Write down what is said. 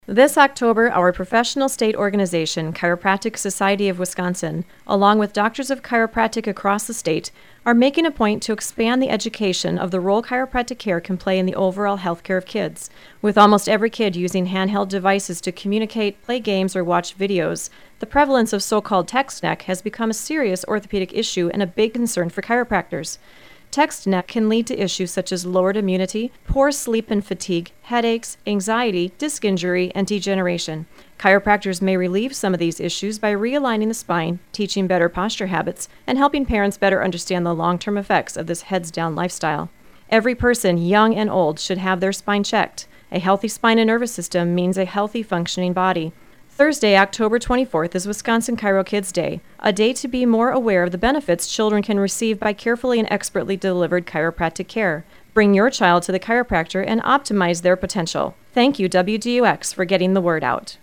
This October, our professional state organization, Chiropractic Society of Wisconsin, along with doctors of chiropractic across the state, are making a point to expand the education of the role chiropractic care can play in the overall health care of kids. With almost every kid using handheld devices to communicate, play games, or watch videos, the prevalence of so-called text neck has become a serious orthopedic issue and a big concern for chiropractors. Text neck can lead to issues such as lowered immunity, poor sleep and fatigue, headaches, anxiety, disc injury, and degeneration. Chiropractors may relieve some of these issues by realigning the spine, teaching better posture habits, and helping parents better understand the long-term effects of this heads-down lifestyle. Every person, young and old, should have their spine checked. A healthy spine and nervous system means a healthy, functioning body. Thursday, October 24th is Wisconsin Chiro Kids Day, a day to be more aware of the benefits children can receive by carefully and expertly delivered chiropractic care. Bring your child to the chiropractor and optimize their potential. Thank you, WDUX, for getting the word out.